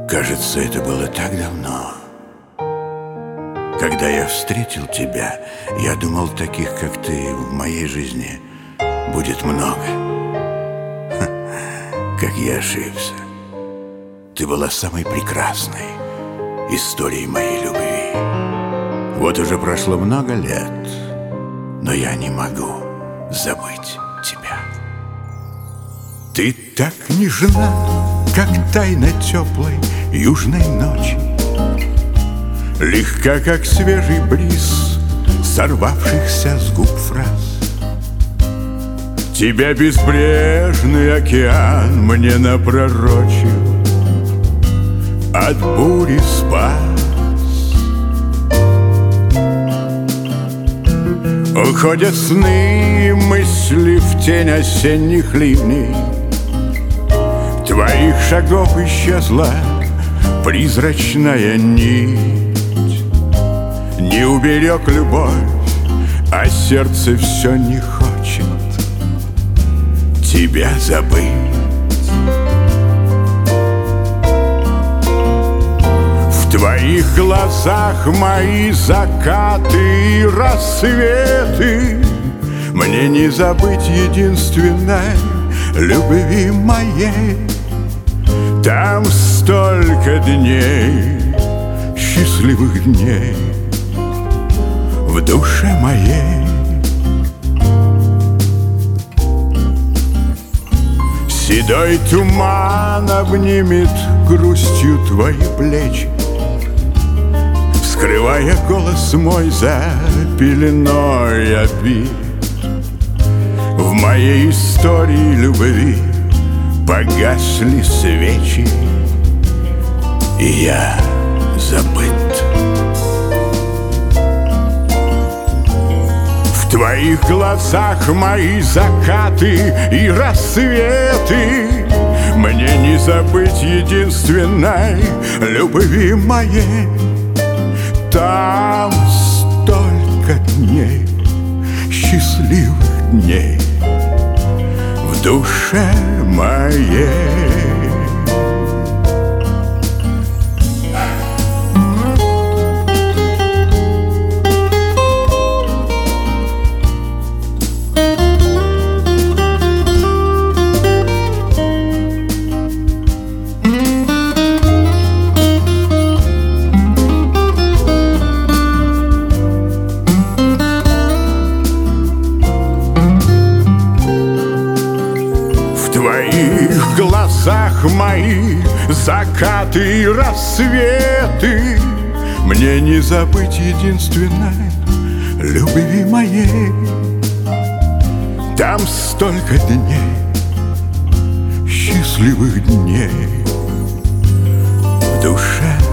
Кажется, это было так давно. Когда я встретил тебя, я думал, таких, как ты, в моей жизни будет много. Как я ошибся. Ты была самой прекрасной историей моей любви. Вот уже прошло много лет, но я не могу забыть тебя. Ты так нежна, как тайна теплой южной ночи, легка, как свежий бриз сорвавшихся с губ фраз. Тебя безбрежный океан мне напророчил, от бури спас. Уходят сны и мысли в тень осенних ливней. Твоих шагов исчезла призрачная нить. Не уберег любовь, а сердце все не хочет тебя забыть. В твоих глазах мои закаты и рассветы. Мне не забыть единственной любви моей. Там столько дней, счастливых дней в душе моей. Седой туман обнимет грустью твои плечи, скрывая голос мой за пеленой обид. В моей истории любви погасли свечи, и я забыт. В твоих глазах мои закаты и рассветы. Мне не забыть единственной любви моей. Там столько дней, счастливых дней в душе моей. В твоих глазах мои закаты и рассветы. Мне не забыть единственной любви моей. Там столько дней, счастливых дней в душе